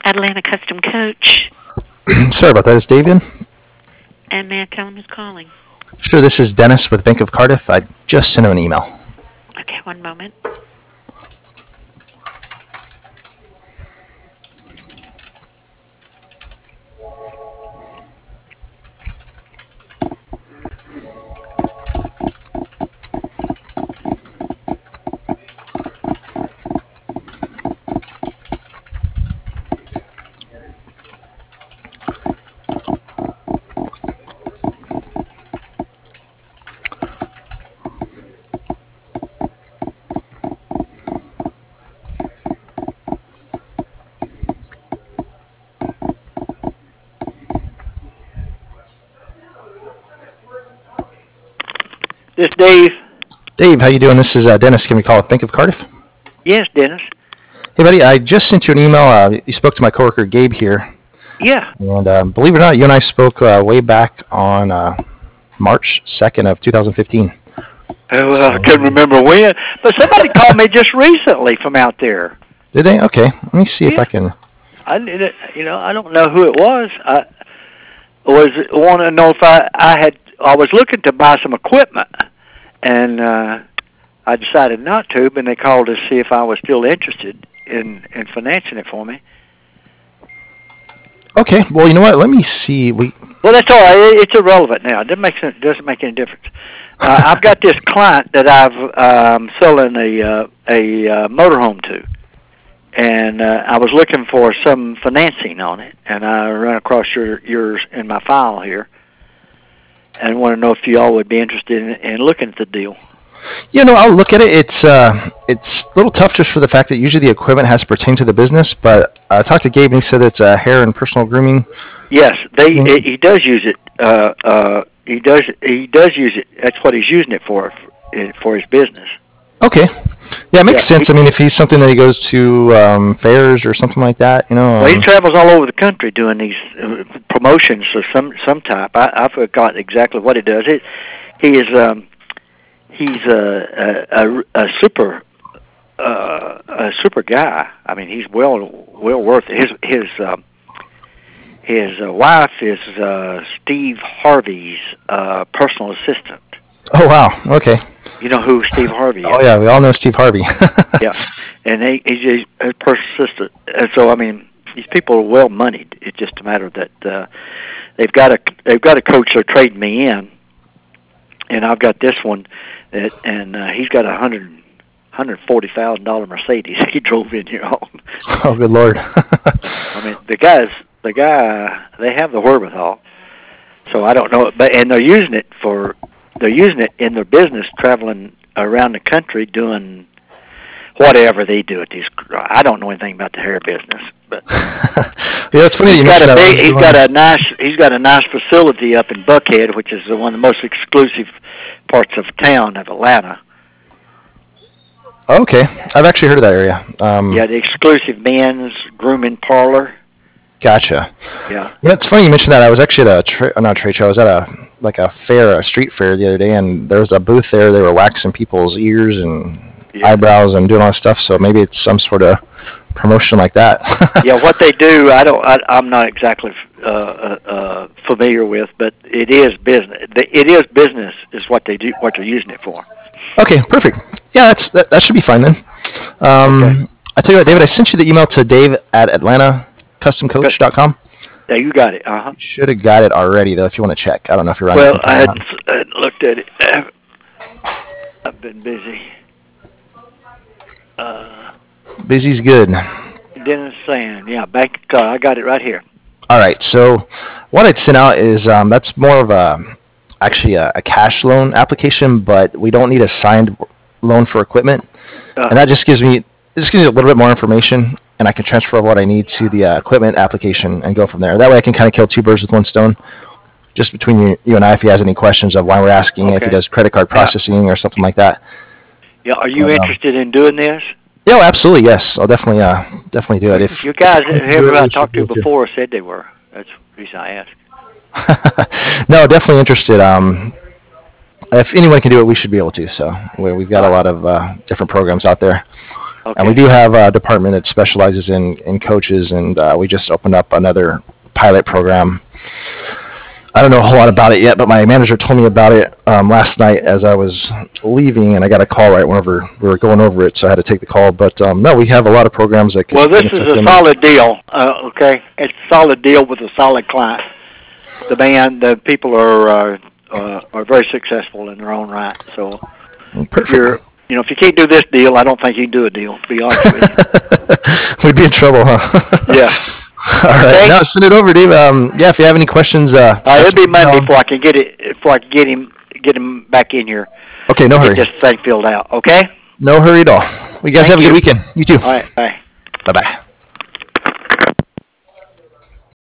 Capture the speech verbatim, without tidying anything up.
Atlanta Custom Coach. Sorry about that. Is Dave in? And may I tell him who's calling? Sure, this is Dennis with Bank of Cardiff. I just sent him an email. Okay, one moment. This Dave. Dave, how you doing? This is uh, Dennis. Can we call it Bank of Cardiff? Yes, Dennis. Hey, buddy. I just sent you an email. Uh, you spoke to my coworker Gabe here. Yeah. And uh, believe it or not, you and I spoke uh, way back on uh, March second of two thousand fifteen. Oh, well, I couldn't remember when, but somebody called me just recently from out there. Did they? Okay. Let me see yeah. if I can. I did. You know, I don't know who it was. I was want to know if I I had I was looking to buy some equipment. And uh, I decided not to, but they called to see if I was still interested in, in financing it for me. Okay. Well, you know what? Let me see. We. Well, that's all right. It's irrelevant now. It doesn't make sense, doesn't make any difference. Uh, I've got this client that I've um, selling a uh, a uh, motorhome to, and uh, I was looking for some financing on it, and I ran across your yours in my file here. And want to know if you all would be interested in, in looking at the deal. You know, I'll look at it. It's uh, it's a little tough just for the fact that usually the equipment has to pertain to the business. But I talked to Gabe and he said it's uh, hair and personal grooming. Yes, they mm-hmm. he does use it. Uh, uh, he does he does use it. That's what he's using it for for his business. Okay. Yeah, it makes yeah, sense. he, I mean, if he's something that he goes to um, fairs or something like that, you know. Um, well, he travels all over the country doing these uh, promotions of some some type. I, I forgot exactly what he does. It, he is um, he's a a, a, a super uh, a super guy. I mean, he's well well worth it. His his um, his uh, wife is uh, Steve Harvey's uh, personal assistant. Oh wow! Okay. You know who Steve Harvey is? Oh yeah, we all know Steve Harvey. yeah, and he, he's a personal assistant. And so I mean, these people are well moneyed. It's just a matter that uh, they've got a they've got a coach they're trading me in, and I've got this one, that, and uh, he's got a hundred hundred forty thousand dollar Mercedes he drove in here on. Oh good lord! I mean, the guys, the guy, they have the wherewithal. So I don't know, but and they're using it for. They're using it in their business, traveling around the country doing whatever they do at these. I don't know anything about the hair business, but yeah, it's funny. He's you got a big, he's doing... got a nice he's got a nice facility up in Buckhead, which is one of the most exclusive parts of town of Atlanta. Okay, I've actually heard of that area. Um, yeah, the exclusive men's grooming parlor. Gotcha. Yeah. Yeah, it's funny you mentioned that. I was actually at a tra- not a trade show. I was at a like a fair, a street fair the other day, and there was a booth there. They were waxing people's ears and yeah. eyebrows and doing all that stuff. So maybe it's some sort of promotion like that. yeah, what they do, I don't. I, I'm not exactly uh, uh, familiar with, but it is business. It is business is what they do. What they're using it for. Okay, perfect. Yeah, that's that, that should be fine then. Um, okay. I tell you what, David, I sent you the email to Dave at Atlanta Custom Coach dot com. Yeah, you got it. Uh huh. Should have got it already though. If you want to check, I don't know if you're running. Well, I hadn't, I hadn't looked at it. I've been busy. Uh, Busy's good. Dennis saying, yeah, bank card. I got it right here. All right. So what I'd sent out is um, that's more of a actually a, a cash loan application, but we don't need a signed loan for equipment, uh, and that just gives me it just gives me a little bit more information. And I can transfer what I need to the uh, equipment application and go from there. That way I can kind of kill two birds with one stone. Just between you, you and I, if he has any questions of why we're asking, okay. if he does credit card processing yeah. or something like that. Yeah, are you but, interested um, in doing this? Yeah, well, absolutely, yes. I'll definitely uh, definitely do it. If you guys, whoever I talked to before said they were. That's the reason I asked. No, definitely interested. Um, if anyone can do it, we should be able to. So we've got a lot of uh, different programs out there. Okay. And we do have a department that specializes in, in coaches, and uh, we just opened up another pilot program. I don't know a whole lot about it yet, but my manager told me about it um, last night as I was leaving, and I got a call right whenever we were going over it, so I had to take the call. But um, no, we have a lot of programs that can. Well, this is benefit a them. solid deal. Uh, okay, it's a solid deal with a solid client. The band, the people are uh, uh, are very successful in their own right. So, Perfect. if you're, you know, if you can't do this deal, I don't think you can do a deal. To be honest with you. We'd be in trouble, huh? Yeah. All right, Okay. now send it over, Dave. Um, yeah, if you have any questions, uh, Uh, it'll be Monday um, before I can get it. Before I can get him get him back in here. Okay, no hurry. Get this thing filled out. Okay. No hurry at all. Well, you guys Thank have a you. good weekend. You too. All right. Bye. Bye bye.